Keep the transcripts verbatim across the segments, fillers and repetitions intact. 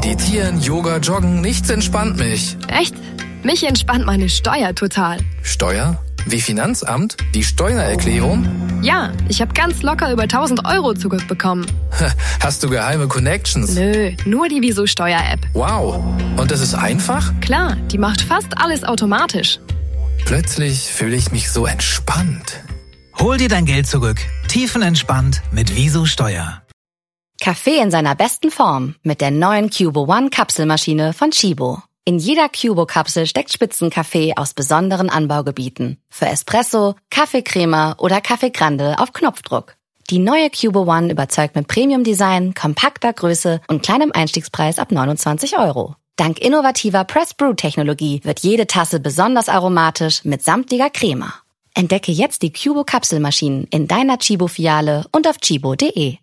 Meditieren, Yoga, Joggen, nichts entspannt mich. Echt? Mich entspannt meine Steuer total. Steuer? Wie Finanzamt? Die Steuererklärung? Ja, ich habe ganz locker über tausend Euro zurückbekommen. Hast du geheime Connections? Nö, nur die Wieso Steuer-App. Wow. Und das ist einfach? Klar, die macht fast alles automatisch. Plötzlich fühle ich mich so entspannt. Hol dir dein Geld zurück. Tiefenentspannt mit Wieso Steuer. Kaffee in seiner besten Form mit der neuen Cubo One Kapselmaschine von Chibo. In jeder Cubo-Kapsel steckt Spitzenkaffee aus besonderen Anbaugebieten. Für Espresso, Kaffeecrema oder Kaffee Grande auf Knopfdruck. Die neue Cubo One überzeugt mit Premium-Design, kompakter Größe und kleinem Einstiegspreis ab neunundzwanzig Euro. Dank innovativer Press-Brew-Technologie wird jede Tasse besonders aromatisch mit samtiger Crema. Entdecke jetzt die Cubo-Kapselmaschinen in deiner Chibo-Filiale und auf chibo punkt de.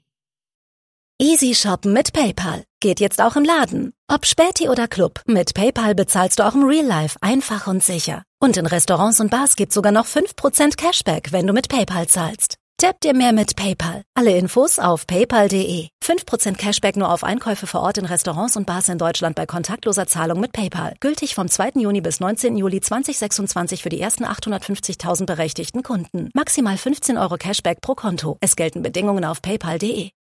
Easy shoppen mit PayPal. Geht jetzt auch im Laden. Ob Späti oder Club, mit PayPal bezahlst du auch im Real Life einfach und sicher. Und in Restaurants und Bars gibt's sogar noch fünf Prozent Cashback, wenn du mit PayPal zahlst. Tipp dir mehr mit PayPal. Alle Infos auf paypal punkt de. fünf Prozent Cashback nur auf Einkäufe vor Ort in Restaurants und Bars in Deutschland bei kontaktloser Zahlung mit PayPal. Gültig vom zweiten Juni bis neunzehnten Juli zweitausendsechsundzwanzig für die ersten achthundertfünfzigtausend berechtigten Kunden. Maximal fünfzehn Euro Cashback pro Konto. Es gelten Bedingungen auf paypal punkt de.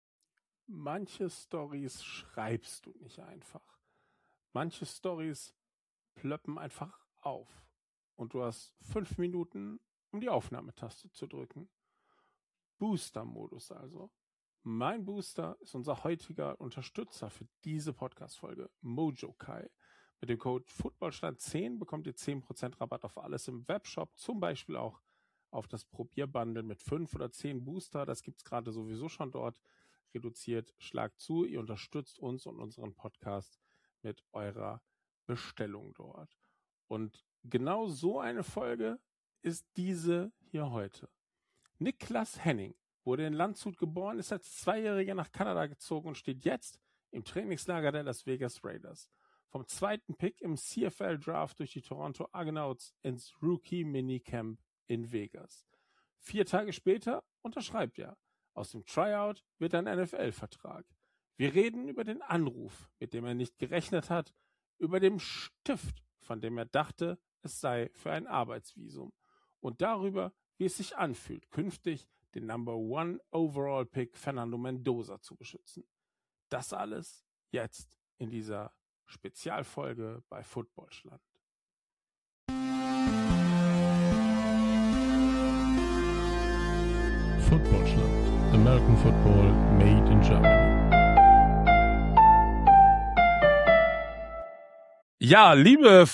Manche Storys schreibst du nicht einfach. Manche Storys plöppen einfach auf. Und du hast fünf Minuten, um die Aufnahmetaste zu drücken. Booster-Modus also. Mein Booster ist unser heutiger Unterstützer für diese Podcast-Folge, Mojokai. Mit dem Code Footballstand zehn bekommt ihr zehn Prozent Rabatt auf alles im Webshop, zum Beispiel auch auf das Probierbundle mit fünf oder zehn Booster. Das gibt es gerade sowieso schon dort. Reduziert, schlagt zu, ihr unterstützt uns und unseren Podcast mit eurer Bestellung dort. Und genau so eine Folge ist diese hier heute. Niklas Henning wurde in Landshut geboren, ist als Zweijähriger nach Kanada gezogen und steht jetzt im Trainingslager der Las Vegas Raiders. Vom zweiten Pick im C F L-Draft durch die Toronto Argonauts ins Rookie-Minicamp in Vegas. Vier Tage später unterschreibt er. Aus dem Tryout wird ein N F L-Vertrag. Wir reden über den Anruf, mit dem er nicht gerechnet hat, über den Stift, von dem er dachte, es sei für ein Arbeitsvisum und darüber, wie es sich anfühlt, künftig den Number One Overall Pick Fernando Mendoza zu beschützen. Das alles jetzt in dieser Spezialfolge bei Footballstand. Footballstand. American Football made in Germany. Ja, liebe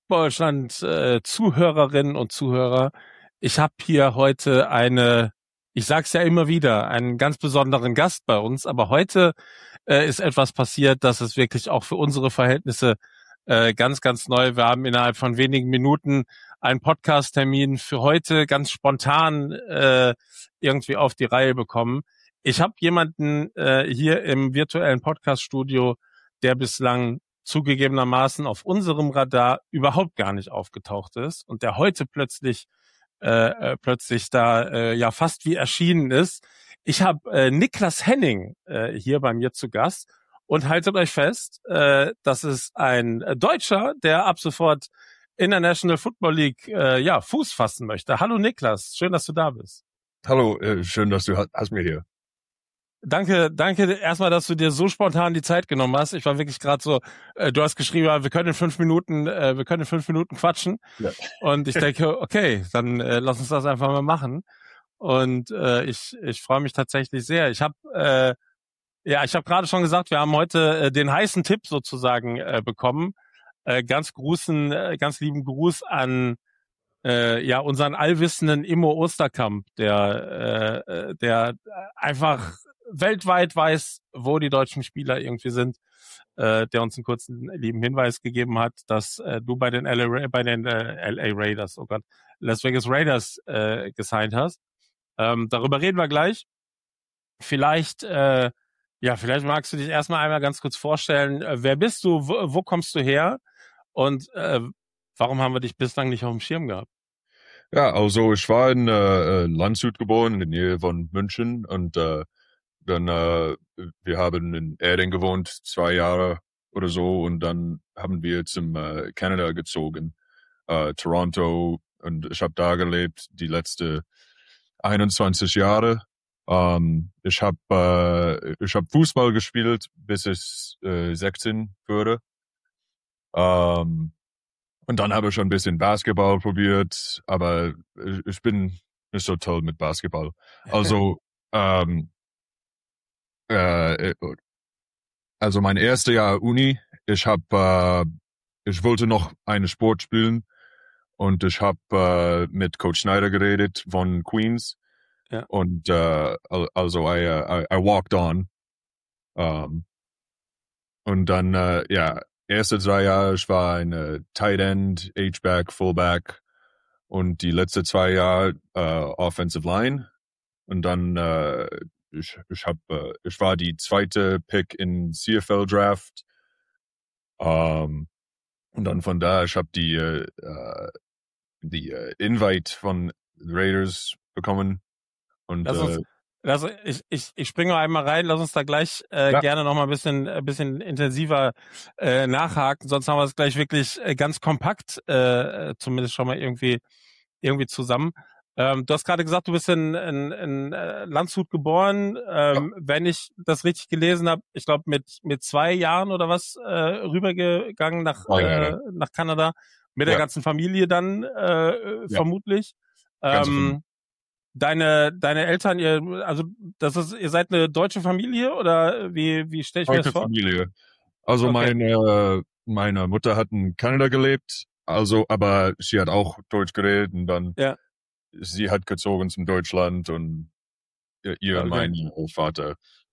Footballstand-Zuhörerinnen und Zuhörer, ich habe hier heute eine, ich sag's ja immer wieder, einen ganz besonderen Gast bei uns, aber heute äh, ist etwas passiert, das ist wirklich auch für unsere Verhältnisse äh, ganz, ganz neu. Wir haben innerhalb von wenigen Minuten einen Podcast-Termin für heute ganz spontan äh, irgendwie auf die Reihe bekommen. Ich habe jemanden äh, hier im virtuellen Podcast-Studio, der bislang zugegebenermaßen auf unserem Radar überhaupt gar nicht aufgetaucht ist und der heute plötzlich äh, plötzlich da äh, ja fast wie erschienen ist. Ich habe äh, Niklas Henning äh, hier bei mir zu Gast und haltet euch fest, äh, das ist ein Deutscher, der ab sofort in der National Football League äh, ja Fuß fassen möchte. Hallo Niklas, schön, dass du da bist. Hallo, äh, schön, dass du hast mir hier. Danke, danke erstmal, dass du dir so spontan die Zeit genommen hast. Ich war wirklich gerade so, äh, du hast geschrieben, wir können in fünf Minuten, äh, wir können in fünf Minuten quatschen. Ja. Und ich denke, okay, dann äh, lass uns das einfach mal machen. Und äh, ich ich freue mich tatsächlich sehr. Ich habe äh, ja, ich habe gerade schon gesagt, wir haben heute äh, den heißen Tipp sozusagen äh, bekommen. Äh, ganz großen, äh, ganz lieben Gruß an äh, ja unseren allwissenden Immo Osterkamp, der äh, der einfach weltweit weiß, wo die deutschen Spieler irgendwie sind, äh, der uns einen kurzen lieben Hinweis gegeben hat, dass äh, du bei den L A, bei den äh, L A Raiders, oh Gott, Las Vegas Raiders äh, gesigned hast. Ähm, darüber reden wir gleich. Vielleicht, äh, ja, vielleicht magst du dich erstmal einmal ganz kurz vorstellen. Äh, wer bist du? Wo, wo kommst du her? Und äh, warum haben wir dich bislang nicht auf dem Schirm gehabt? Ja, also ich war in äh, Landshut geboren, in der Nähe von München und äh, dann äh, wir haben in Erding gewohnt, zwei Jahre oder so und dann haben wir zum äh, Kanada gezogen, äh, Toronto, und ich habe da gelebt die letzten einundzwanzig Jahre. Ähm, ich habe äh, ich habe Fußball gespielt, bis ich äh, sechzehn wurde. Ähm, und dann habe ich schon ein bisschen Basketball probiert, aber ich, ich bin nicht so toll mit Basketball. Also ähm, äh, also mein erstes Jahr Uni, ich habe äh, ich wollte noch einen Sport spielen und ich habe äh, mit Coach Schneider geredet von Queens. Ja. Und äh, also I, uh, I, I walked on. Um, und dann, äh, ja, erste drei Jahre, ich war ein äh, Tight End, H-Back, Fullback und die letzten zwei Jahre äh, Offensive Line. Und dann, äh, ich, ich, hab, äh, ich war die zweite Pick in C F L Draft. Um, und dann von da, ich habe die, äh, die äh, Invite von Raiders bekommen. Und Lass uns, äh, lass, ich, ich, ich springe noch einmal rein, lass uns da gleich äh, ja. gerne noch mal ein bisschen, ein bisschen intensiver äh, nachhaken, sonst haben wir es gleich wirklich äh, ganz kompakt, äh, zumindest schon mal irgendwie, irgendwie zusammen. Ähm, du hast gerade gesagt, du bist in, in, in Landshut geboren. Ähm, ja. Wenn ich das richtig gelesen habe, ich glaube mit mit zwei Jahren oder was äh, rübergegangen nach oh, ja, ja. Äh, nach Kanada mit ja. der ganzen Familie dann äh, ja. vermutlich. Ähm, deine deine Eltern, ihr also das ist ihr seid eine deutsche Familie oder wie wie stelle ich mir das vor? Familie. Also okay. meine meine Mutter hat in Kanada gelebt, also aber sie hat auch Deutsch geredet und dann ja. sie hat gezogen zum Deutschland und ihr und okay. mein Vater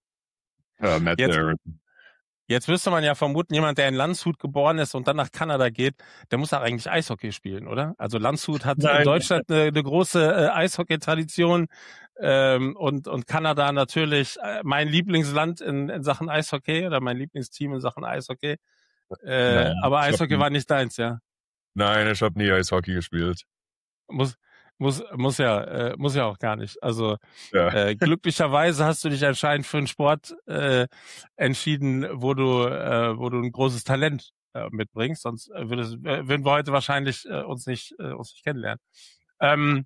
äh, met jetzt, there. Jetzt müsste man ja vermuten, jemand, der in Landshut geboren ist und dann nach Kanada geht, der muss auch eigentlich Eishockey spielen, oder? Also Landshut hat Nein. in Deutschland eine, eine große äh, Eishockey-Tradition ähm, und und Kanada natürlich äh, mein Lieblingsland in, in Sachen Eishockey oder mein Lieblingsteam in Sachen Eishockey. Äh, Nein, aber Eishockey war nicht deins, ja? Nein, ich habe nie Eishockey gespielt. Muss muss muss ja äh, muss ja auch gar nicht. Also ja. äh, glücklicherweise hast du dich anscheinend für einen Sport äh, entschieden, wo du äh, wo du ein großes Talent äh, mitbringst. Sonst äh, würdest, äh, würden wir heute wahrscheinlich äh, uns nicht äh, uns nicht kennenlernen. Ähm,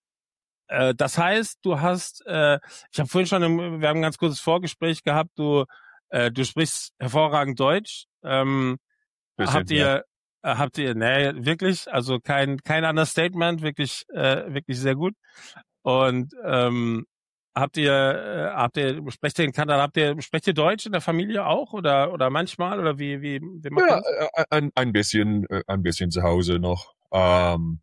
äh, das heißt, du hast äh, ich habe vorhin schon im, wir haben ein ganz kurzes Vorgespräch gehabt. Du äh, du sprichst hervorragend Deutsch. Ähm, Bisschen, habt ihr ja. Habt ihr, nee, wirklich, also kein kein Understatement, wirklich äh, wirklich sehr gut. Und ähm, habt ihr äh, habt ihr sprecht ihr in Kanada, habt ihr sprecht ihr Deutsch in der Familie auch oder oder manchmal oder wie wie wie macht ja, das? ein ein bisschen ein bisschen zu Hause noch. Ähm,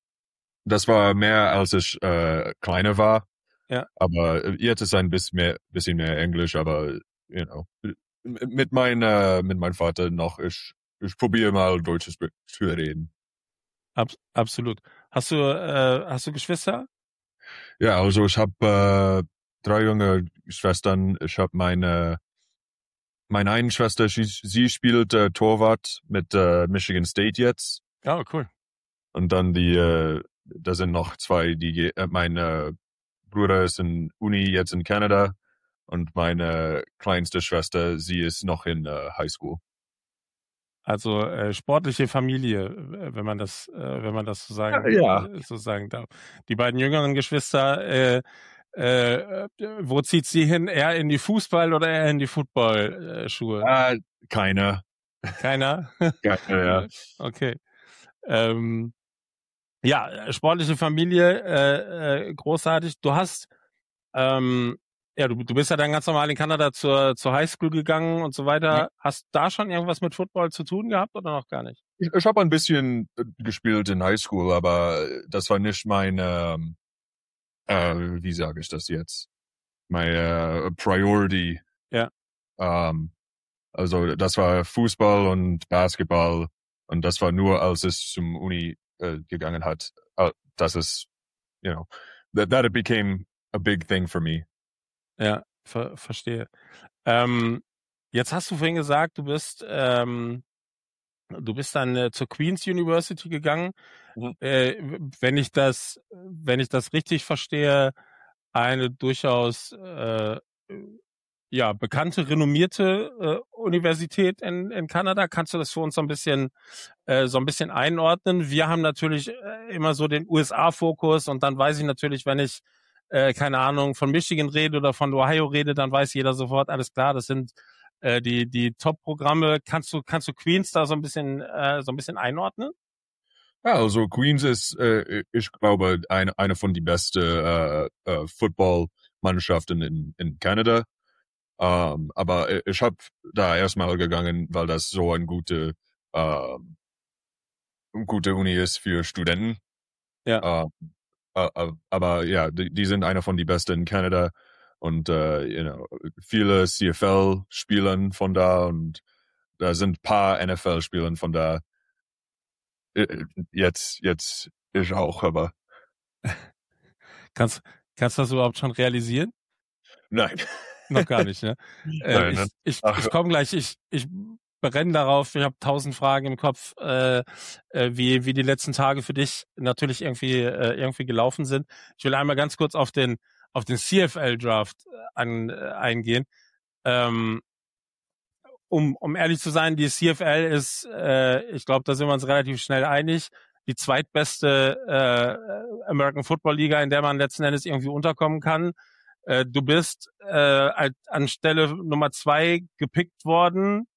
das war mehr als ich äh, kleiner war. Ja. Aber jetzt ist ein bisschen mehr bisschen mehr Englisch, aber you know, mit meiner mit meinem Vater noch ich Ich probiere mal Deutsch zu reden. Ab, absolut. Hast du äh, hast du Geschwister? Ja, also ich habe äh, drei junge Schwestern. Ich habe meine meine eine Schwester, sie, sie spielt äh, Torwart mit äh, Michigan State jetzt. Ja, oh, cool. Und dann die, äh, da sind noch zwei, die äh, mein äh, Bruder ist in Uni jetzt in Kanada und meine kleinste Schwester, sie ist noch in äh, High School. Also äh, sportliche Familie, wenn man das, äh, wenn man das so sagen, ja. äh, so sagen darf. Die beiden jüngeren Geschwister, äh, äh, wo zieht sie hin? Eher in die Fußball- oder eher in die Football-Schuhe? Äh, keiner. Keiner? Keiner, ja. Okay. Ähm, ja, sportliche Familie, äh, äh, großartig. Du hast ähm, Ja, du, du bist ja dann ganz normal in Kanada zur, zur Highschool gegangen und so weiter. Ja. Hast da schon irgendwas mit Football zu tun gehabt oder noch gar nicht? Ich, ich habe ein bisschen gespielt in Highschool, aber das war nicht meine, äh, wie sage ich das jetzt, meine uh, Priority. Ja. Ähm, also das war Fußball und Basketball und das war nur, als es zum Uni äh, gegangen hat. Uh, das ist, you know, that, that it became a big thing for me. Ja, ver- verstehe. Ähm, jetzt hast du vorhin gesagt, du bist, ähm, du bist dann äh, zur Queen's University gegangen. Mhm. Äh, wenn ich das, wenn ich das richtig verstehe, eine durchaus äh, ja, bekannte, renommierte äh, Universität in, in Kanada. Kannst du das für uns so ein bisschen äh, so ein bisschen einordnen? Wir haben natürlich äh, immer so den U S A-Fokus und dann weiß ich natürlich, wenn ich äh, keine Ahnung von Michigan rede oder von Ohio rede, dann weiß jeder sofort, alles klar, das sind äh, die die Top-Programme. Kannst du kannst du Queens da so ein bisschen äh, so ein bisschen einordnen? Ja, also Queens ist, äh, ich glaube, eine eine von die besten äh, äh, Football-Mannschaften in in Kanada. Um, aber ich habe da erstmal gegangen, weil das so ein gute, uh, gute Uni ist für Studenten. Ja. Uh, uh, aber ja, die, die sind einer von die besten in Kanada und uh, you know, viele C F L-Spielern von da und da sind paar N F L-Spielern von da. Jetzt, jetzt ich auch, aber kannst kannst du das überhaupt schon realisieren? Nein. Noch gar nicht, ne? Äh, ich ich, ich komme gleich, ich, ich brenne darauf, ich habe tausend Fragen im Kopf, äh, äh, wie, wie die letzten Tage für dich natürlich irgendwie, äh, irgendwie gelaufen sind. Ich will einmal ganz kurz auf den, auf den C F L-Draft an, äh, eingehen. Ähm, um, um ehrlich zu sein, die C F L ist, äh, ich glaube, da sind wir uns relativ schnell einig, die zweitbeste äh, American Football Liga, in der man letzten Endes irgendwie unterkommen kann. Du bist äh, an Stelle Nummer zwei gepickt worden.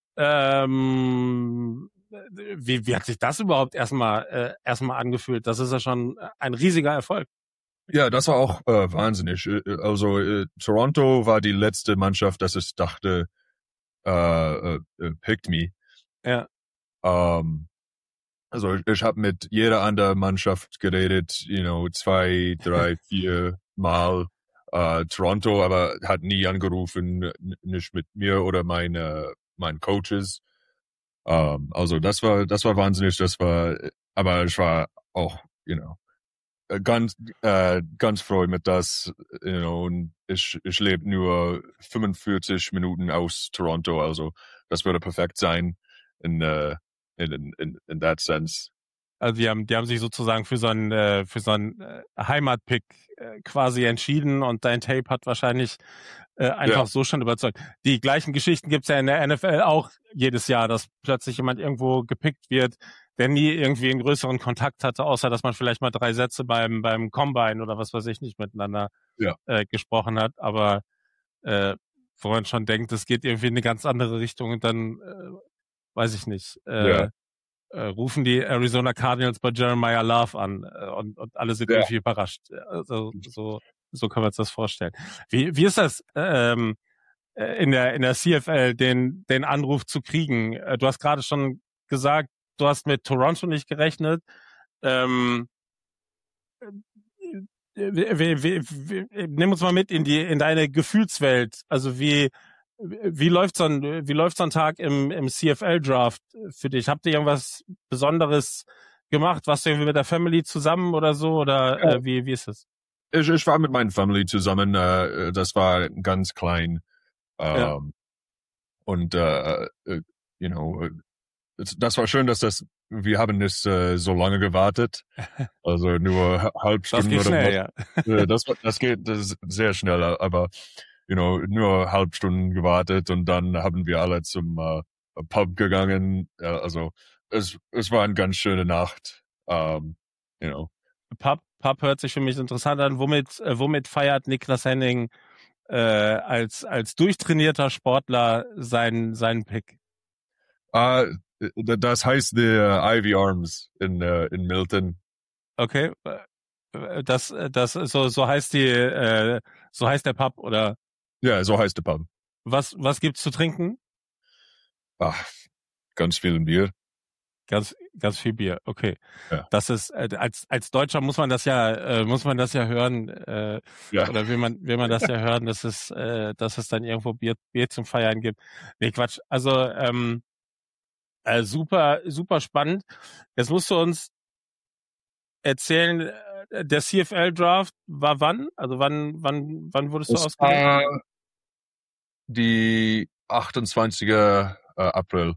Ähm, wie, wie hat sich das überhaupt erstmal äh, erstmal angefühlt? Das ist ja schon ein riesiger Erfolg. Ja, das war auch äh, wahnsinnig. Also äh, Toronto war die letzte Mannschaft, dass ich dachte, äh, äh, picked me. Ja. Um, also ich, ich habe mit jeder anderen Mannschaft geredet, you know, zwei, drei, vier Mal. Uh, Toronto, aber hat nie angerufen, nicht mit mir oder meine meinen Coaches. Um, also das war das war wahnsinnig, das war, aber ich war auch, you know, ganz äh, ganz froh mit das, you know, und ich ich lebe nur fünfundvierzig Minuten aus Toronto, also das würde perfekt sein in uh, in in in that sense. Also die haben, die haben sich sozusagen für so einen, äh, für so einen äh, Heimatpick äh, quasi entschieden und dein Tape hat wahrscheinlich äh, einfach ja. so schon überzeugt. Die gleichen Geschichten gibt's ja in der N F L auch jedes Jahr, dass plötzlich jemand irgendwo gepickt wird, der nie irgendwie einen größeren Kontakt hatte, außer dass man vielleicht mal drei Sätze beim beim Combine oder was weiß ich nicht miteinander ja. äh, gesprochen hat, aber äh, wo man schon denkt, es geht irgendwie in eine ganz andere Richtung und dann äh, weiß ich nicht. Äh, ja. Äh, rufen die Arizona Cardinals bei Jeremiah Love an äh, und, und alle sind ja. irgendwie überrascht. Also, so, so kann man sich das vorstellen. Wie, wie ist das ähm, in der in der C F L, den den Anruf zu kriegen? Du hast gerade schon gesagt, du hast mit Toronto nicht gerechnet. Ähm, wie, wie, wie, nimm uns mal mit in die in deine Gefühlswelt. Also wie Wie läuft so ein, wie läuft so ein Tag im, im C F L-Draft für dich? Habt ihr irgendwas Besonderes gemacht? Warst du irgendwie mit der Family zusammen oder so? Oder ja. äh, wie, wie ist das? Ich, ich war mit meiner Family zusammen. Äh, das war ganz klein. Ähm, ja. Und, äh, you know, das war schön, dass das, wir haben nicht äh, so lange gewartet. Also nur halb Stunden das geht oder schnell, was. Ja. Das, das geht das ist sehr schnell, aber you know, nur halb Stunden gewartet und dann haben wir alle zum äh, Pub gegangen. Ja, also es es war eine ganz schöne Nacht. Um, you know. Pub, Pub hört sich für mich interessant an. Womit äh, womit feiert Niklas Henning äh, als als durchtrainierter Sportler seinen seinen Pick? Uh, das heißt der Ivy Arms in uh, in Milton. Okay, das das so so heißt die äh, so heißt der Pub oder? Ja, so heißt der Pub. Was, was gibt's zu trinken? Ach, ganz viel Bier. Ganz, ganz viel Bier. Okay. Ja. Das ist, äh, als, als Deutscher muss man das ja, äh, muss man das ja hören, äh, ja. oder will man, will man das ja hören, dass es, äh, dass es dann irgendwo Bier, Bier zum Feiern gibt. Nee, Quatsch. Also, ähm, äh, super, super spannend. Jetzt musst du uns erzählen, der C F L-Draft war wann? Also wann, wann, wann wurdest du ausgewählt? Uh, die achtundzwanzigsten April.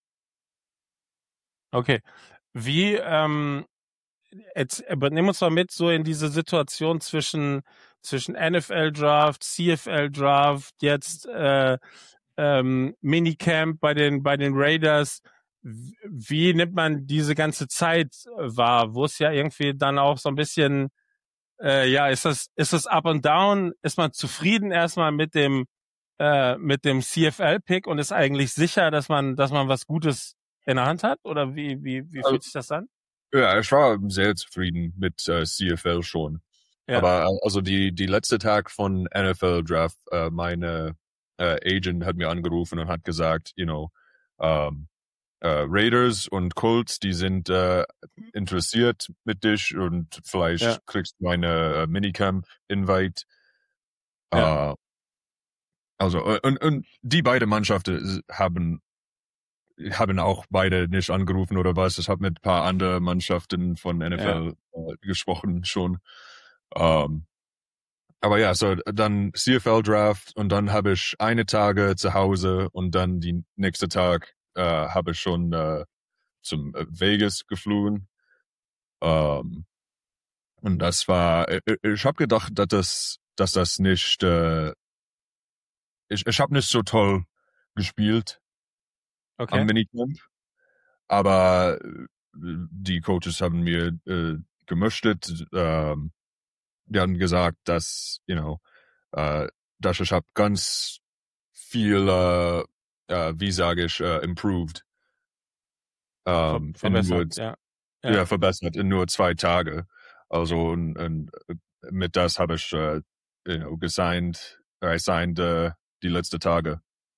Okay. Wie, ähm, jetzt, nimm uns mal mit so in diese Situation zwischen, zwischen N F L Draft, C F L Draft, jetzt äh, ähm, Minicamp bei den bei den Raiders. Wie nimmt man diese ganze Zeit wahr, wo es ja irgendwie dann auch so ein bisschen, äh, ja, ist das ist das up and down? Ist man zufrieden erstmal mit dem äh, mit dem C F L-Pick und ist eigentlich sicher, dass man dass man was Gutes in der Hand hat? Oder wie wie wie fühlt sich das an? Ja, ich war sehr zufrieden mit äh, C F L schon. Ja. Aber also die die letzte Tag von N F L Draft, äh, meine äh, Agent hat mir angerufen und hat gesagt, you know, um, Uh, Raiders und Colts, die sind uh, interessiert mit dich und vielleicht ja. kriegst du eine uh, Minicamp-Invite. Ja. Uh, also und, und die beiden Mannschaften haben haben auch beide nicht angerufen oder was. Ich habe mit ein paar anderen Mannschaften von N F L ja. uh, gesprochen schon. Um, aber ja, so dann C F L Draft und dann habe ich eine Tage zu Hause und dann die nächste Tag Uh, habe ich schon uh, zum Vegas geflogen. Um, und das war, ich, ich habe gedacht, dass das, dass das nicht, uh, ich, ich habe nicht so toll gespielt okay. am Minicamp, aber die Coaches haben mir uh, gemöchtet, uh, die haben gesagt, dass, you know, uh, dass ich habe ganz viel uh, Uh, wie sage ich, uh, improved. Um, Ver verbessert, nur, ja. Ja. ja, verbessert in nur zwei Tage. Also und, und mit das habe ich uh, you know, gesigned, uh, signed uh, die letzten Tage.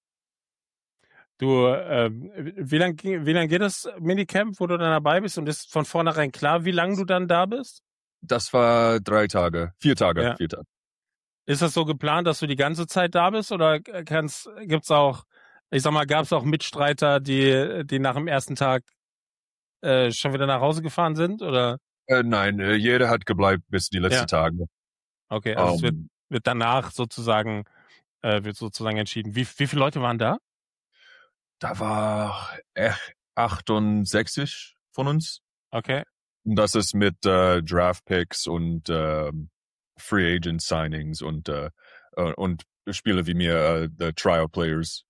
Du, äh, wie lang wie lang geht das Minicamp, wo du dann dabei bist und ist von vornherein klar, wie lange du dann da bist? Das war drei Tage, vier Tage, ja. vier Tage. Ist das so geplant, dass du die ganze Zeit da bist oder kannst, gibt's auch Ich sag mal, gab es auch Mitstreiter, die die nach dem ersten Tag äh, schon wieder nach Hause gefahren sind, oder? Äh, nein, äh, jeder hat gebleibt bis die letzten ja. Tage. Okay, also um, es wird, wird danach sozusagen äh, wird sozusagen entschieden. Wie, wie viele Leute waren da? Da war echt achtundsechzig von uns. Okay. Und das ist mit äh, Draft Picks und äh, Free Agent Signings und äh, und Spieler wie mir, äh, the Trial Players.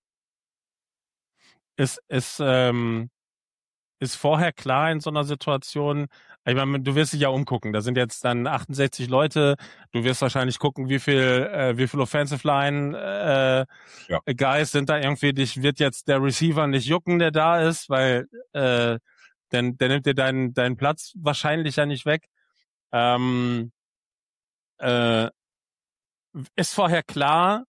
Ist, ist, ähm, ist vorher klar in so einer Situation, ich meine, du wirst dich ja umgucken, da sind jetzt dann achtundsechzig Leute, du wirst wahrscheinlich gucken, wie viel, äh, wie viel Offensive Line äh, ja. Guys sind da irgendwie, dich wird jetzt der Receiver nicht jucken, der da ist, weil äh, denn, der nimmt dir deinen, deinen Platz wahrscheinlich ja nicht weg. Ähm, äh, ist vorher klar,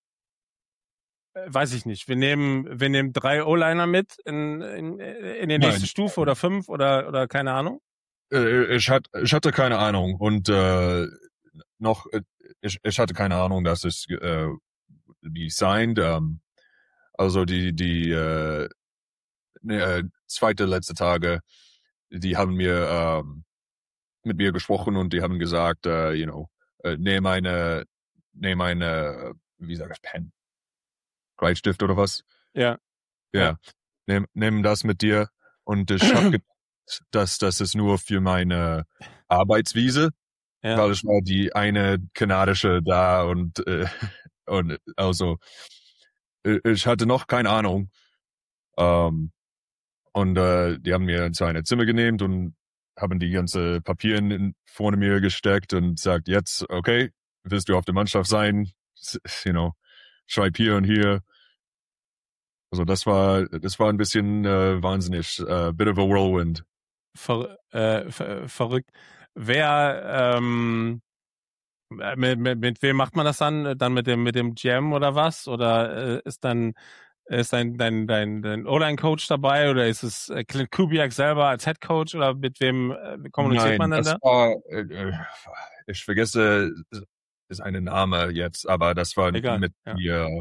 weiß ich nicht. Wir nehmen, wir nehmen drei O-Liner mit in, in, in die nächste Nein. Stufe oder fünf oder, oder keine Ahnung? Ich hatte, ich hatte keine Ahnung und äh, noch, ich, ich hatte keine Ahnung, dass es äh, die signed, ähm, also die, die äh, äh, zweite letzte Tage, die haben mir ähm, mit mir gesprochen und die haben gesagt, äh, you know, äh, nehm eine, nehm eine, wie sag ich, Pen. Kreidstift oder was? Ja. Ja. ja. Nimm, nimm das mit dir. Und ich habe gedacht, dass das ist nur für meine Arbeitswiese, ja. weil ich war die eine kanadische da und äh, und also ich hatte noch keine Ahnung. Ähm, und äh, die haben mir zu einem Zimmer genehmt und haben die ganze Papieren vorne mir gesteckt und sagt, jetzt, okay, willst du auf der Mannschaft sein? You know, schreib hier und hier. Also das war, das war ein bisschen äh, wahnsinnig, äh, bit of a whirlwind. Ver, äh, ver, verrückt. Wer, ähm, mit, mit, mit wem macht man das dann? Dann mit dem, mit dem G M oder was? Oder äh, ist dann, ist dein, dein, dein, dein O-Line-Coach dabei? Oder ist es äh, Clint Kubiak selber als Head Coach? Oder mit wem äh, kommuniziert Nein, man denn das da? War, äh, ich vergesse, ist ein Name jetzt, aber das war Egal, mit ja. mir,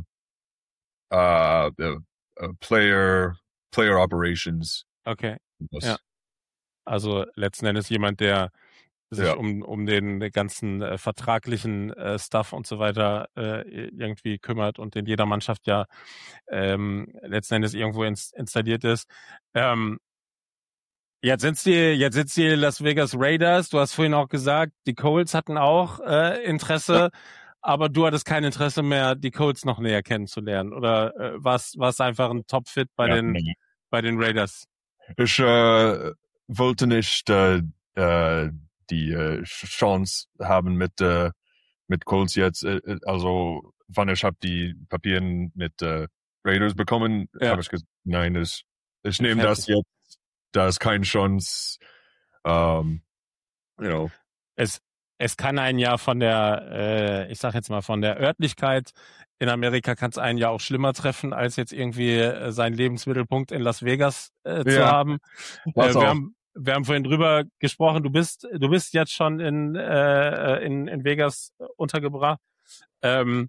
äh, uh, uh, Player, Player Operations. Okay, das. Ja. Also letzten Endes jemand, der sich ja. um, um den ganzen äh, vertraglichen äh, Stuff und so weiter äh, irgendwie kümmert und in jeder Mannschaft ja ähm, letzten Endes irgendwo ins, installiert ist. Ähm, jetzt sind's die, jetzt sind's die Las Vegas Raiders. Du hast vorhin auch gesagt, die Colts hatten auch äh, Interesse. Ja. aber du hattest kein Interesse mehr, die Colts noch näher kennenzulernen, oder äh, was was einfach ein Top-Fit bei Ja, den nee. bei den Raiders? Ich äh, wollte nicht äh, äh, die äh, Chance haben mit äh, mit Colts jetzt. Äh, also, wann ich habe die Papieren mit äh, Raiders bekommen, Ja. habe ich gesagt, nein, ich, ich nehme Fertig. das jetzt. Da ist keine Chance. Um, you know. Es es kann einen ja von der, äh, ich sag jetzt mal von der Örtlichkeit in Amerika kann es einen ja auch schlimmer treffen, als jetzt irgendwie äh, seinen Lebensmittelpunkt in Las Vegas äh, zu Ja. haben. Das Äh, wir auch. haben wir haben vorhin drüber gesprochen. Du bist du bist jetzt schon in äh, in in Vegas untergebracht. Ähm,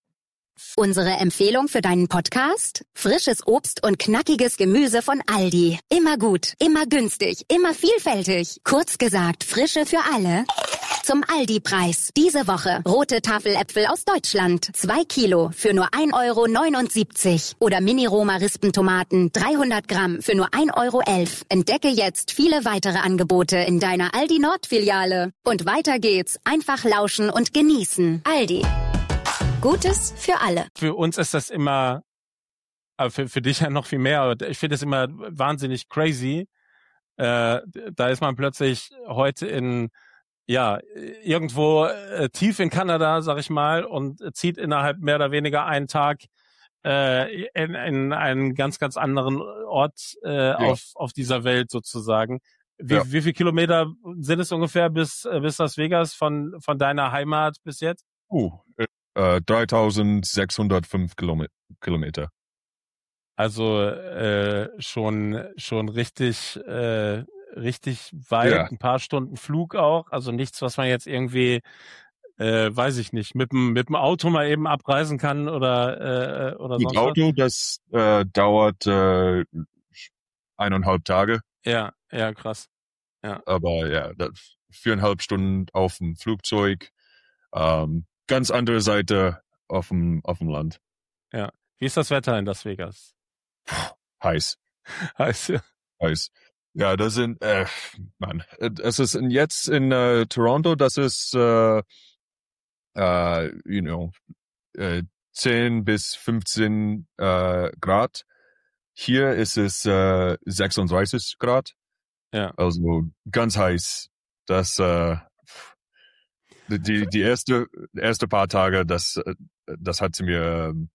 Unsere Empfehlung für deinen Podcast? Frisches Obst und knackiges Gemüse von Aldi. Immer gut, immer günstig, immer vielfältig. Kurz gesagt, Frische für alle. Zum Aldi-Preis. Diese Woche rote Tafeläpfel aus Deutschland. Zwei Kilo für nur ein Euro neunundsiebzig. Oder Mini-Roma-Rispentomaten dreihundert Gramm für nur ein Euro elf. Entdecke jetzt viele weitere Angebote in deiner Aldi-Nord-Filiale. Und weiter geht's. Einfach lauschen und genießen. Aldi. Gutes für alle. für uns ist das immer, aber für, für dich ja noch viel mehr, aber ich finde es immer wahnsinnig crazy. Äh, da ist man plötzlich heute in, ja, irgendwo äh, tief in Kanada, sag ich mal, und zieht innerhalb mehr oder weniger einen Tag äh, in, in einen ganz, ganz anderen Ort äh, Ja. auf, auf dieser Welt sozusagen. Wie, Ja. wie viele Kilometer sind es ungefähr bis, äh, bis Las Vegas von, von deiner Heimat bis jetzt? Uh, äh, dreitausendsechshundertfünf Kilome- Kilometer. Also äh, schon schon richtig äh, richtig weit, Ja. ein paar Stunden Flug auch, also nichts, was man jetzt irgendwie, äh, weiß ich nicht, mit dem mit dem Auto mal eben abreisen kann oder äh, oder Mit sonst was. Auto, das äh, dauert äh, eineinhalb Tage, Ja, ja, krass. aber ja, das, viereinhalb Stunden auf dem Flugzeug, ähm, ganz andere Seite auf dem auf dem Land. Wie ist das Wetter in Las Vegas? Heiß, Also, heiß. Ja, das sind, äh, Mann, es ist in- jetzt in äh, Toronto, das ist, äh, äh, you know, äh, zehn bis fünfzehn äh, Grad. Hier ist es äh, sechsunddreißig Grad. Ja. Also ganz heiß. Das, äh, die, die erste, erste paar Tage, das, äh, das hat sie mir, ähm,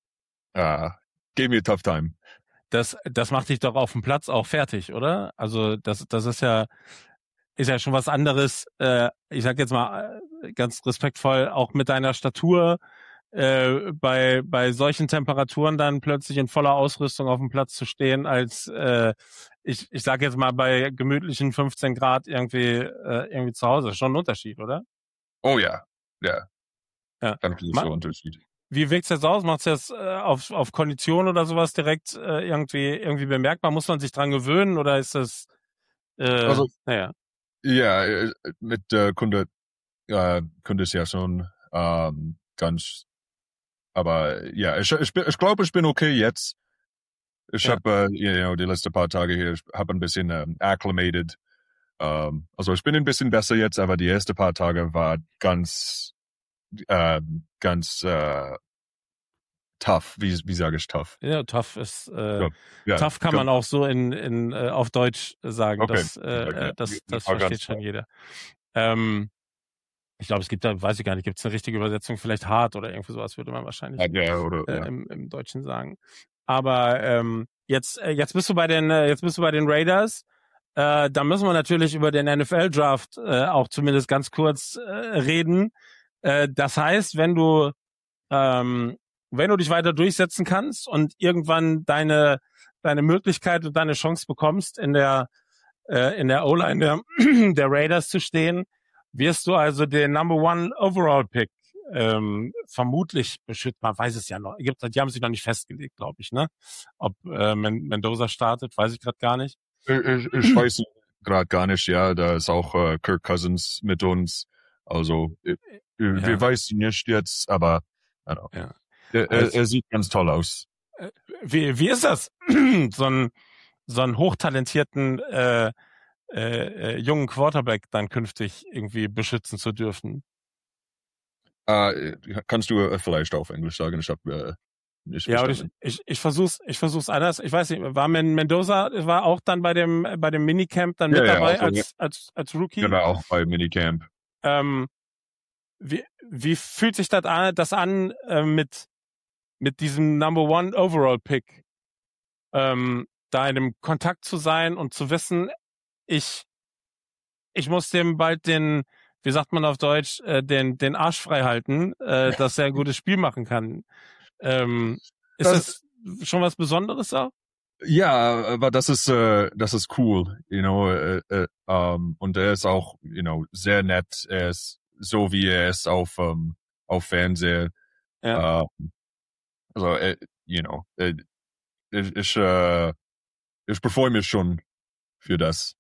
äh, gave me a tough time. das das macht dich doch auf dem Platz auch fertig, oder? Also das das ist ja ist ja schon was anderes. Äh, ich sag jetzt mal äh, ganz respektvoll, auch mit deiner Statur äh, bei bei solchen Temperaturen dann plötzlich in voller Ausrüstung auf dem Platz zu stehen, als äh, ich ich sag jetzt mal bei gemütlichen fünfzehn Grad irgendwie äh, irgendwie zu Hause. Schon ein Unterschied, oder? Oh ja, ja. Ja. Ganz großer Ma- Unterschied. Wie wirkt's jetzt aus? Macht's jetzt äh, auf auf Kondition oder sowas direkt äh, irgendwie irgendwie bemerkbar? Muss man sich dran gewöhnen oder ist das äh, Also- naja. Ja, äh, mit äh, Kunde, äh, Kunde ist ja schon ähm, ganz, aber ja, ich, ich, bin- ich glaube, ich bin okay jetzt. Ich Ja. habe, äh, you know, die letzten paar Tage hier, ich habe ein bisschen ähm, acclimated. Ähm, also ich bin ein bisschen besser jetzt, aber die ersten paar Tage war ganz, äh, ganz äh, tough. Wie, wie sage ich tough? Ja, tough ist äh, Ja, Ja, tough kann man auch so in in äh, auf Deutsch sagen. Okay. Das äh, Okay. äh, das das War ganz versteht schon tough. jeder. Ähm, ich glaube, es gibt da, weiß ich gar nicht, gibt es eine richtige Übersetzung? Vielleicht hart oder irgendwie sowas würde man wahrscheinlich Ja, oder, äh, ja. im, im Deutschen sagen. Aber ähm, jetzt äh, jetzt bist du bei den äh, jetzt bist du bei den Raiders. Äh, da müssen wir natürlich über den N F L Draft äh, auch zumindest ganz kurz äh, reden. Äh, das heißt, wenn du ähm, wenn du dich weiter durchsetzen kannst und irgendwann deine deine Möglichkeit und deine Chance bekommst, in der äh, in der O-Line der, der Raiders zu stehen, wirst du also den Number One Overall Pick ähm, vermutlich beschützen. Man weiß es ja noch. Gibt, die haben sich noch nicht festgelegt, glaube ich, ne? Ob äh, Men- Mendoza startet, weiß ich gerade gar nicht. Ich, ich, ich weiß gerade gar nicht, ja, da ist auch äh, Kirk Cousins mit uns. Also, äh, Ja. wir wissen nicht jetzt, aber I don't know. Ja. Er, er, Also- er sieht ganz toll aus. Wie, wie ist das, so einen so einen hochtalentierten äh, äh, äh, jungen Quarterback dann künftig irgendwie beschützen zu dürfen? Äh, kannst du äh, vielleicht auf Englisch sagen? Ich habe äh, nicht Ja, aber ich, verstanden. ich, ich versuch's, ich versuch's anders. Ich weiß nicht, war Men- Mendoza, war auch dann bei dem, bei dem Minicamp dann Ja, mit ja, dabei also, als, als, als Rookie? Genau, auch bei Minicamp. Ähm, wie, wie fühlt sich das an, das an äh, mit, mit diesem Number One Overall Pick? Ähm, da in einem Kontakt zu sein und zu wissen, ich, ich muss dem bald den, wie sagt man auf Deutsch, äh, den, den Arsch frei halten, äh, dass er ein gutes Spiel machen kann. Ähm, ist Das- das schon was Besonderes auch? Ja, aber das ist, äh, das ist cool, you know, äh, äh, um, und er ist auch, you know, sehr nett. Er ist so, wie er ist auf, um, auf Fernseher. Ja. Um, also, äh, you know, äh, ich, ich, äh, ich freue mich schon für das.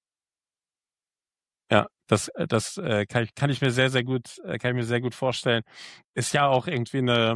Ja, das, das äh, kann ich, kann ich mir sehr, sehr gut, äh, kann ich mir sehr gut vorstellen. Ist ja auch irgendwie eine,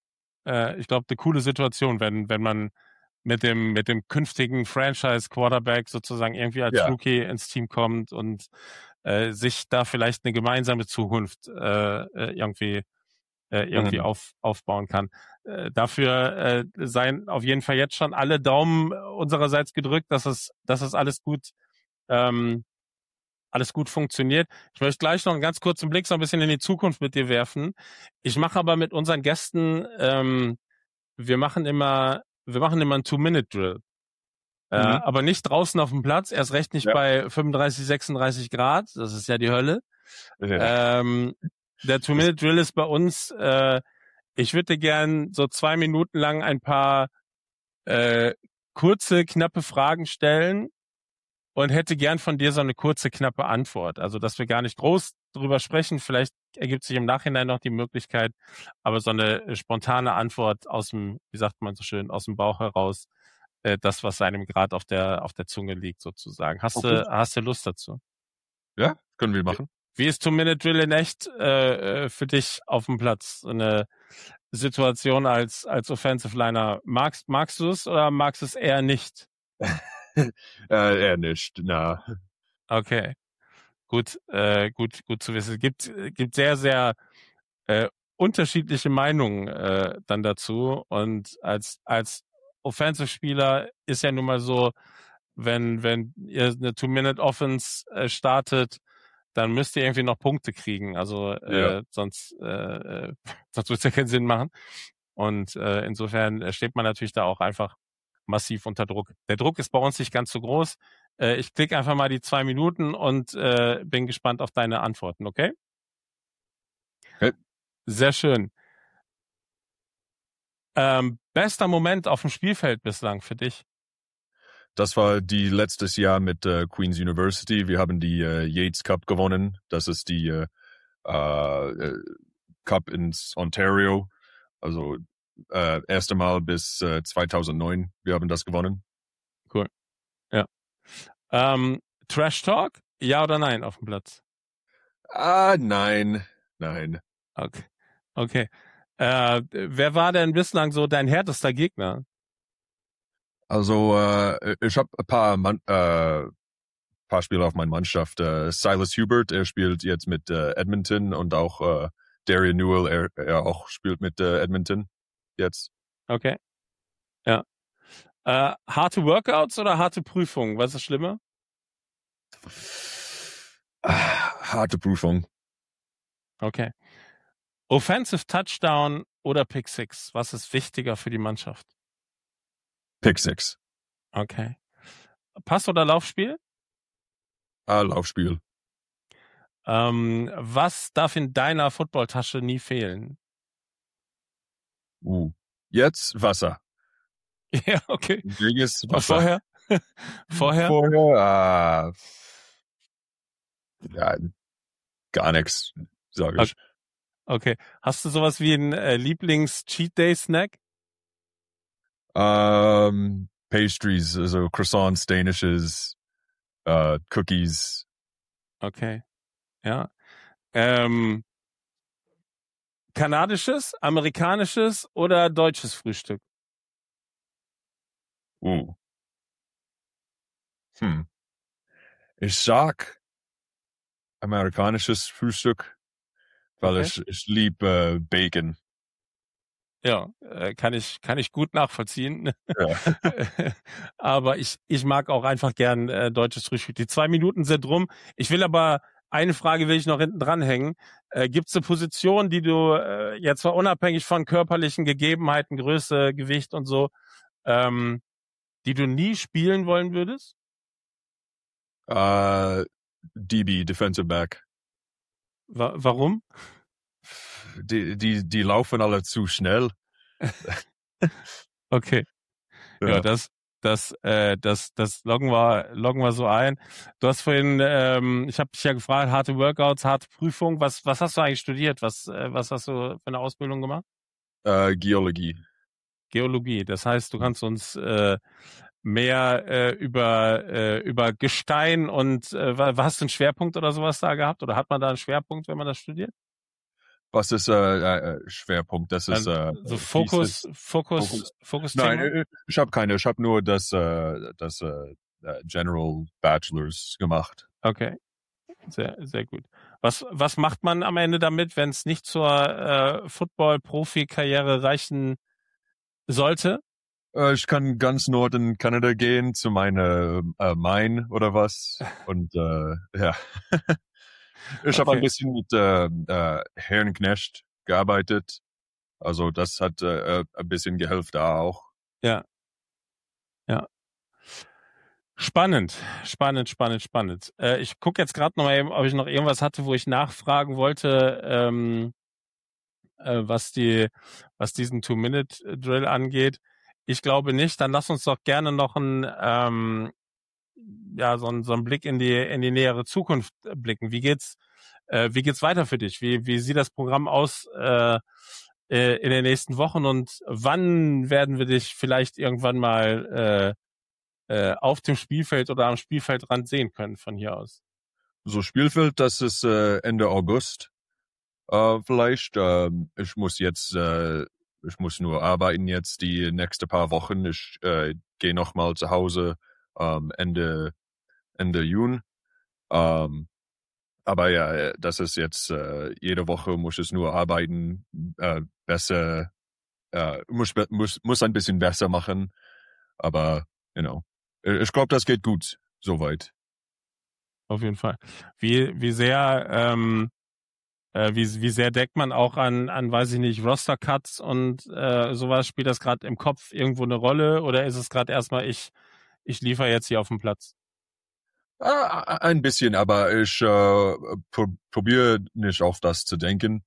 äh, ich glaube, eine coole Situation, wenn, wenn man mit dem, mit dem künftigen Franchise-Quarterback sozusagen irgendwie als Ja. Rookie ins Team kommt und äh, sich da vielleicht eine gemeinsame Zukunft äh, äh, irgendwie äh, irgendwie Mhm. auf, aufbauen kann. Äh, dafür äh, seien auf jeden Fall jetzt schon alle Daumen unsererseits gedrückt, dass es, dass es alles gut ähm, alles gut funktioniert. Ich möchte gleich noch einen ganz kurzen Blick so ein bisschen in die Zukunft mit dir werfen. Ich mache aber mit unseren Gästen, ähm, wir machen immer, wir machen immer einen Two-Minute-Drill. Äh, Mhm. aber nicht draußen auf dem Platz, erst recht nicht Ja. bei fünfunddreißig, sechsunddreißig Grad. Das ist ja die Hölle. Ja. Ähm, der Two-Minute-Drill ist bei uns, äh, ich würde gern so zwei Minuten lang ein paar äh, kurze, knappe Fragen stellen und hätte gern von dir so eine kurze, knappe Antwort. Also, dass wir gar nicht groß drüber sprechen. Vielleicht ergibt sich im Nachhinein noch die Möglichkeit, aber so eine spontane Antwort aus dem, wie sagt man so schön, aus dem Bauch heraus, äh, das, was einem gerade auf der auf der Zunge liegt, sozusagen. Hast Okay. du hast du Lust dazu? Ja, können wir machen. Wie ist Two-Minute-Drill in echt äh, äh, für dich auf dem Platz? So eine Situation als als Offensive Liner. Magst magst du es oder magst du es eher nicht? äh, eher nicht, na. Okay, gut, äh, gut, gut zu wissen. Es gibt gibt sehr sehr äh, unterschiedliche Meinungen äh, dann dazu und als als Offensive-Spieler ist ja nun mal so, wenn wenn ihr eine Two-Minute-Offense äh, startet, dann müsst ihr irgendwie noch Punkte kriegen. Also äh, Ja. sonst äh, äh, sonst wird es ja keinen Sinn machen. Und äh, insofern äh, steht man natürlich da auch einfach massiv unter Druck. Der Druck ist bei uns nicht ganz so groß. Äh, ich klicke einfach mal die zwei Minuten und äh, bin gespannt auf deine Antworten, okay? Okay. Sehr schön. Ähm, bester Moment auf dem Spielfeld bislang für dich? Das war die letztes Jahr mit äh, Queen's University. Wir haben die äh, Yates Cup gewonnen. Das ist die äh, äh, Cup in Ontario. Also äh, erste Mal bis äh, zweitausendneun. Wir haben das gewonnen. Cool. Ja. Ähm, Trash Talk? Ja oder nein auf dem Platz? Ah, nein, nein. Okay. Okay. Äh, wer war denn bislang so dein härtester Gegner? Also äh, ich habe ein paar Mann, äh, paar Spieler auf meiner Mannschaft. Äh, Silas Hubert, er spielt jetzt mit äh, Edmonton und auch äh, Darian Newell, er, er auch spielt mit äh, Edmonton jetzt. Okay. Ja. Äh, harte Workouts oder harte Prüfungen? Was ist schlimmer? Ah, harte Prüfung. Okay. Offensive Touchdown oder Pick Six? Was ist wichtiger für die Mannschaft? Pick Six. Okay. Pass- oder Laufspiel? Ah, Laufspiel. Ähm, was darf in deiner Footballtasche nie fehlen? Uh. Jetzt Wasser. Ja, okay. Dringendes Und Wasser. vorher? Vorher? Vorher, ah, ja, gar nichts, sage ich. Okay. Hast du sowas wie einen äh, Lieblings-Cheat-Day-Snack? Ähm, Pastries, also Croissants, Danishes, äh, Cookies. Okay. Ja. Ähm, kanadisches, amerikanisches oder deutsches Frühstück? Uh. Hm. Ich sag amerikanisches Frühstück, weil Okay. ich, ich liebe äh, Bacon. Ja, äh, kann ich kann ich gut nachvollziehen. Ja. Aber ich ich mag auch einfach gern äh, deutsches Frühstück. Die zwei Minuten sind rum. Ich will aber eine Frage will ich noch hinten dranhängen. Äh, Gibt es eine Position, die du äh, jetzt zwar unabhängig von körperlichen Gegebenheiten, Größe, Gewicht und so, ähm, die du nie spielen wollen würdest? Äh, D B, Defensive Back. Wa warum? Die, die, die laufen alle zu schnell. Okay. Ja, Ja. das, das, äh, das, das loggen wir, loggen wir so ein. Du hast vorhin, ähm, ich habe dich ja gefragt, harte Workouts, harte Prüfung. Was, was hast du eigentlich studiert? Was, äh, was hast du für eine Ausbildung gemacht? Äh, Geologie. Geologie. Das heißt, du kannst uns äh, mehr äh, über äh, über Gestein und äh, wa- hast du einen Schwerpunkt oder sowas da gehabt? Oder hat man da einen Schwerpunkt, wenn man das studiert? Was ist äh, äh, Schwerpunkt? Das ist äh, so wie Fokus, ist Fokus, Fokus? Fokus. Nein, äh, ich habe keine. Ich habe nur das, äh, das äh, äh, General Bachelors gemacht. Okay. Sehr, sehr gut. Was, was macht man am Ende damit, wenn es nicht zur äh, Football-Profi-Karriere reichen sollte? Äh, ich kann ganz Norden Kanada gehen zu meiner äh, Mine oder was. Und äh, ja, ich habe Okay. ein bisschen mit äh, äh, Herrn Knecht gearbeitet. Also das hat äh, ein bisschen geholfen da auch. Ja. Ja. Spannend, spannend, spannend, spannend. Äh, ich gucke jetzt gerade noch mal eben, ob ich noch irgendwas hatte, wo ich nachfragen wollte, ähm, äh, was die, was diesen Two-Minute-Drill angeht. Ich glaube nicht. Dann lass uns doch gerne noch ein, ähm, ja, so ein, so ein Blick in die, in die nähere Zukunft blicken. Wie geht's, äh, wie geht's weiter für dich? Wie, wie sieht das Programm aus, äh, äh, in den nächsten Wochen und wann werden wir dich vielleicht irgendwann mal, äh, äh, auf dem Spielfeld oder am Spielfeldrand sehen können von hier aus? So Spielfeld, das ist äh, Ende August. Äh, vielleicht. Ähm, ich muss jetzt, äh, ich muss nur arbeiten jetzt die nächsten paar Wochen. Ich äh, gehe noch mal zu Hause ähm, Ende Ende Juni. Ähm, aber ja, das ist jetzt äh, jede Woche muss ich nur arbeiten, äh, besser, äh, muss muss muss ein bisschen besser machen. Aber you know, ich glaube, das geht gut soweit. Auf jeden Fall. Wie, wie sehr, ähm, äh, wie, wie sehr denkt man auch an, an, weiß ich nicht, Roster-Cuts und äh, sowas? Spielt das gerade im Kopf irgendwo eine Rolle oder ist es gerade erstmal, ich, ich liefere jetzt hier auf dem Platz? Ah, ein bisschen, aber ich äh, pro probiere nicht auf das zu denken.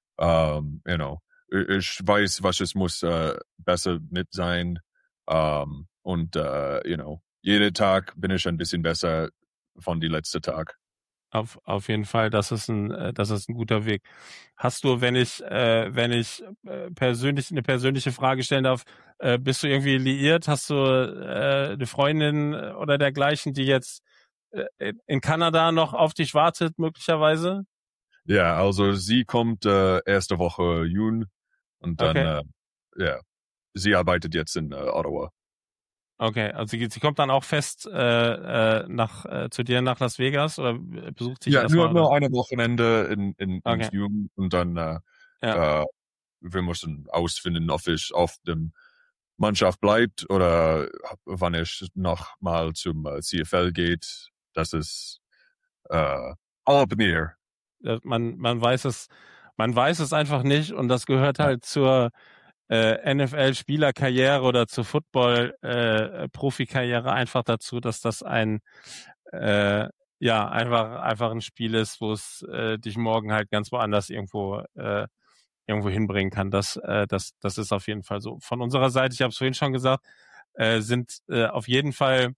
Um, you know, ich weiß, was es muss äh, besser mit sein. Um, und äh, you know, jeden Tag bin ich ein bisschen besser von die letzte Tag. Auf, auf jeden Fall, das ist ein, äh, das ist ein guter Weg. Hast du, wenn ich, äh, wenn ich äh, persönlich eine persönliche Frage stellen darf, äh, bist du irgendwie liiert? Hast du äh, eine Freundin oder dergleichen, die jetzt äh, in Kanada noch auf dich wartet, möglicherweise? Ja, also sie kommt äh, erste Woche Juni und dann, Okay. äh, ja, sie arbeitet jetzt in äh, Ottawa. Okay, also sie, sie kommt dann auch fest äh, äh, nach äh, zu dir nach Las Vegas oder besucht sich Ja, erstmal? nur, nur eine Wochenende in, in, Okay. in Juni und dann, äh, Ja. äh, wir müssen ausfinden, ob ich auf dem Mannschaft bleibt oder wann ich noch mal zum äh, C F L geht. Das ist äh, all up in the air. Man, man weiß es, man weiß es einfach nicht und das gehört halt zur äh, N F L-Spielerkarriere oder zur Football-Profikarriere äh, einfach dazu, dass das ein äh, ja einfach einfach ein Spiel ist, wo es äh, dich morgen halt ganz woanders irgendwo äh, irgendwo hinbringen kann. Das äh, das das ist auf jeden Fall so. Von unserer Seite, ich habe es vorhin schon gesagt, äh, sind äh, auf jeden Fall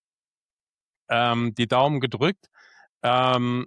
ähm, die Daumen gedrückt. Ähm,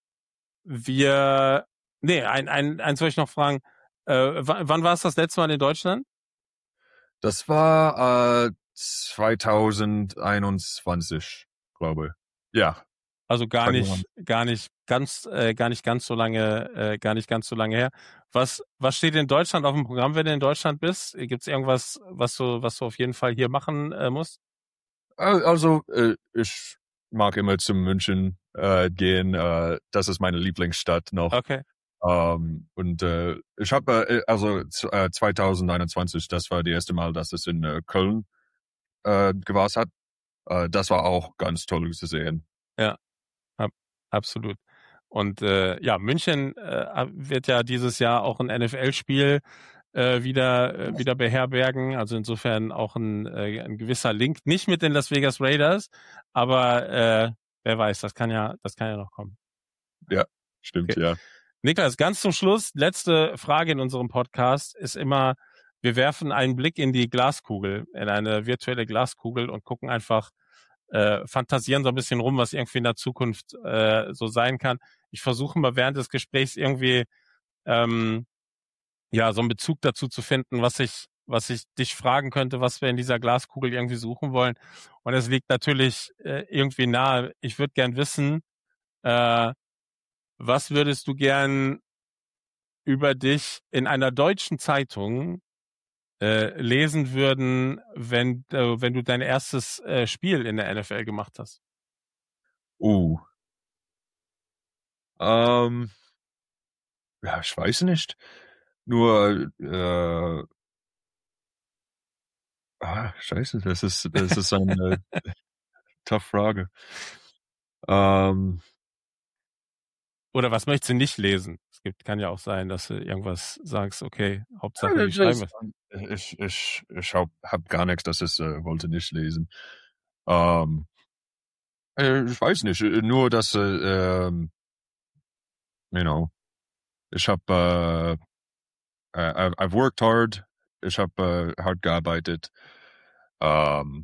Wir, nee, ein, ein, eins wollte ich noch fragen. Äh, wann, wann war es das letzte Mal in Deutschland? Das war äh, zwanzig einundzwanzig, glaube ich. Ja. Also gar nicht, gar nicht ganz, äh, gar nicht ganz so lange, äh, gar nicht ganz so lange her. Was, was steht in Deutschland auf dem Programm, wenn du in Deutschland bist? Gibt es irgendwas, was du, was du auf jeden Fall hier machen äh, musst? Also äh, ich mag immer zum München äh, gehen. Äh, das ist meine Lieblingsstadt noch. Okay. Ähm, und äh, ich habe, äh, also äh, zwanzig einundzwanzig, das war das erste Mal, dass es in äh, Köln äh, gewesen hat. Äh, das war auch ganz toll zu sehen. Ja, ab, absolut. Und äh, ja, München äh, wird ja dieses Jahr auch ein N F L-Spiel äh, wieder äh, wieder beherbergen. Also insofern auch ein, äh, ein gewisser Link, nicht mit den Las Vegas Raiders, aber äh, wer weiß, das kann ja, das kann ja noch kommen. Ja, stimmt, okay. Ja. Niklas, ganz zum Schluss, letzte Frage in unserem Podcast ist immer, wir werfen einen Blick in die Glaskugel, in eine virtuelle Glaskugel und gucken einfach, äh, fantasieren so ein bisschen rum, was irgendwie in der Zukunft äh, so sein kann. Ich versuche mal während des Gesprächs irgendwie ähm, ja so einen Bezug dazu zu finden, was ich was ich dich fragen könnte, was wir in dieser Glaskugel irgendwie suchen wollen. Und es liegt natürlich äh, irgendwie nahe. Ich würde gern wissen, äh, was würdest du gern über dich in einer deutschen Zeitung äh, lesen würden, wenn äh, wenn du dein erstes äh, Spiel in der N F L gemacht hast? Uh. Ähm, ja, ich weiß nicht. Nur, äh, ah, scheiße, das ist, das ist eine tough Frage. Ähm, Oder was möchtest du nicht lesen? Es gibt, kann ja auch sein, dass du irgendwas sagst, okay, Hauptsache ja, die schreiben es. Ich, ich, ich hab, hab gar nichts, das ist, äh, wollte nicht lesen. Ähm, äh, ich weiß nicht, nur dass, äh, ähm, you know, ich hab, äh, Uh, I've worked hard. Ich habe uh, hart gearbeitet. Um,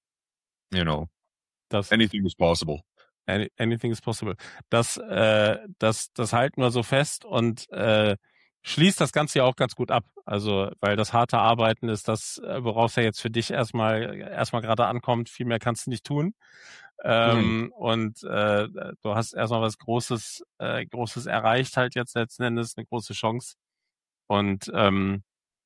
you know, das, anything is possible. Any, anything is possible. Das, äh, das, das halten wir so fest und äh, schließt das Ganze ja auch ganz gut ab. Also, weil das harte Arbeiten ist das, woraus ja jetzt für dich erstmal erstmal gerade ankommt. Viel mehr kannst du nicht tun. Ähm, mhm. Und äh, du hast erstmal was Großes, äh, Großes erreicht, halt jetzt letzten Endes eine große Chance. Und ähm,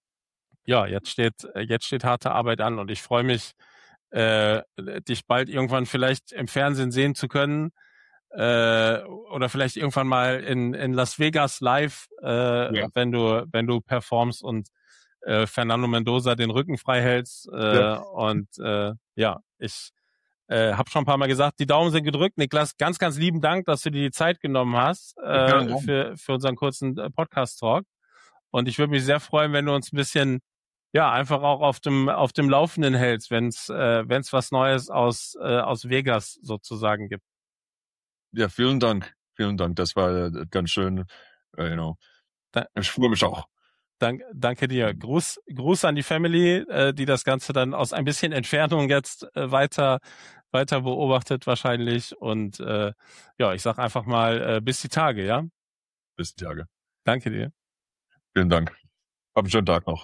ja, jetzt steht jetzt steht harte Arbeit an und ich freue mich, äh, dich bald irgendwann vielleicht im Fernsehen sehen zu können äh, oder vielleicht irgendwann mal in in Las Vegas live, äh, ja. wenn du wenn du performst und äh, Fernando Mendoza den Rücken frei hältst. Äh, ja. Und äh, ja, ich äh, habe schon ein paar Mal gesagt, die Daumen sind gedrückt. Niklas, ganz ganz lieben Dank, dass du dir die Zeit genommen hast äh, für für unseren kurzen Podcast-Talk. Und ich würde mich sehr freuen, wenn du uns ein bisschen, ja, einfach auch auf dem auf dem Laufenden hältst, wenn es äh, wenn es was Neues aus äh, aus Vegas sozusagen gibt. Ja, vielen Dank, vielen Dank. Das war äh, ganz schön. Uh, you know, da, ich freue mich auch. Dank, danke dir. Gruß Gruß an die Family, äh, die das Ganze dann aus ein bisschen Entfernung jetzt äh, weiter weiter beobachtet wahrscheinlich. Und äh, ja, ich sag einfach mal äh, bis die Tage, ja. Bis die Tage. Danke dir. Vielen Dank. Hab einen schönen Tag noch.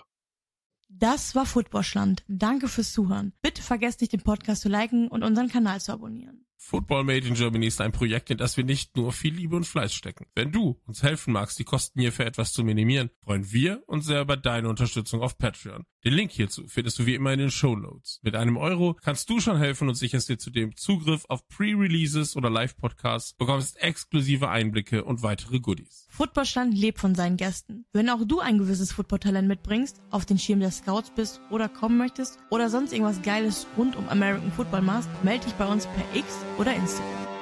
Das war Footballschland. Danke fürs Zuhören. Bitte vergesst nicht, den Podcast zu liken und unseren Kanal zu abonnieren. Football Made in Germany ist ein Projekt, in das wir nicht nur viel Liebe und Fleiß stecken. Wenn du uns helfen magst, die Kosten hierfür etwas zu minimieren, freuen wir uns sehr über deine Unterstützung auf Patreon. Den Link hierzu findest du wie immer in den Shownotes. Mit einem Euro kannst du schon helfen und sicherst dir zudem Zugriff auf Pre-Releases oder Live-Podcasts, bekommst exklusive Einblicke und weitere Goodies. Footballstand lebt von seinen Gästen. Wenn auch du ein gewisses Football-Talent mitbringst, auf den Schirm der Scouts bist oder kommen möchtest oder sonst irgendwas Geiles rund um American Football machst, melde dich bei uns per X oder Instagram.